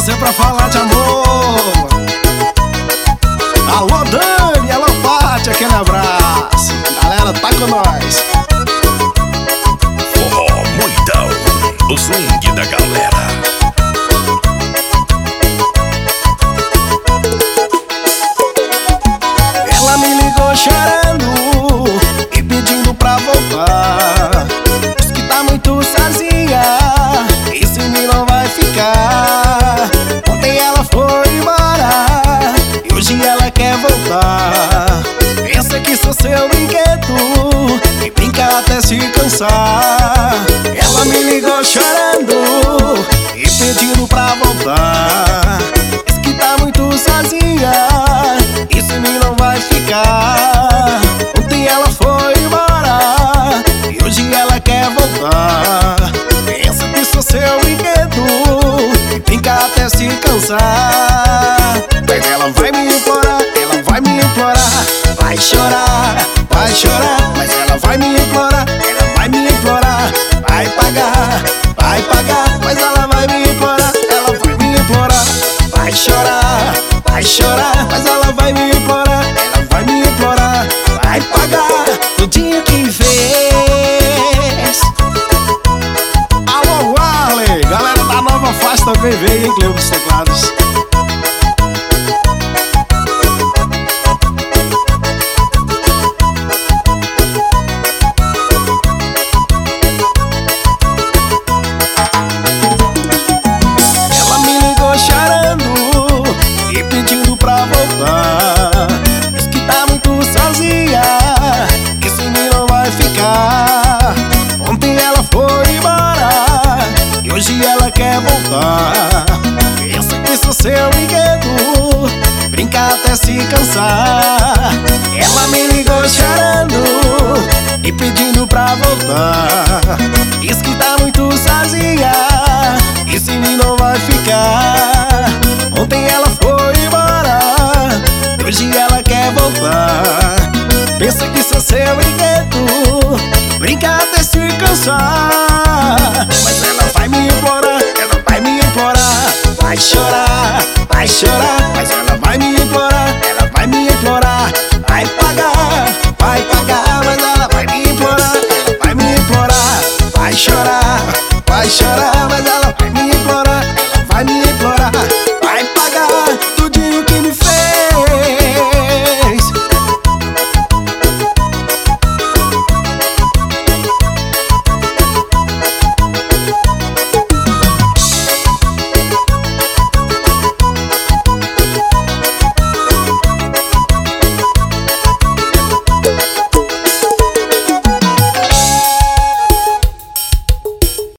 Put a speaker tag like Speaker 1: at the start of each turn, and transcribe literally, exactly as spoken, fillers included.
Speaker 1: você pra falar de amor. Alô Dani, alô Paty, aquele abraço. Galera, tá com nós.
Speaker 2: Forró Moidão, o swing da galera.
Speaker 1: Ela me ligou chorando e pedindo pra voltar. Diz que tá muito sozinha e sem mim não vai ficar. Ontem ela foi embora e hoje ela quer voltar. Pensa que sou seu brinquedo e brinca até se cansar. Ela me ligou chorando e pedindo pra voltar. Diz que tá muito sozinha e sem mim não vai ficar. Ontem ela foi embora e hoje ela quer voltar. Pensa que sou seu brinquedo e brinca até se cansar. Mas ela vai me implorar, ela vai me implorar. Vai chorar, vai chorar. Mas ela vai me implorar, ela vai me implorar. Vai pagar, vai pagar. Mas ela vai me implorar, ela vai me implorar. Vai chorar, vai chorar. Mas ela vai me implorar, ela vai me implorar. Vai pagar tudinho que fez. Alô Warley, galera da Nova Face também veio, hein, Cleo dos Teclados. Ela me ligou chorando e pedindo pra voltar. Diz que tá muito sozinha e sem mim não vai ficar. Ontem ela foi embora e hoje ela quer voltar. Pensa que sou seu brinquedo, brinca até se cansar. Ela me ligou chorando e pedindo pra voltar. Diz que tá muito sozinha e sem mim não vai ficar. Ontem ela foi embora e hoje ela quer voltar. Pensa que sou seu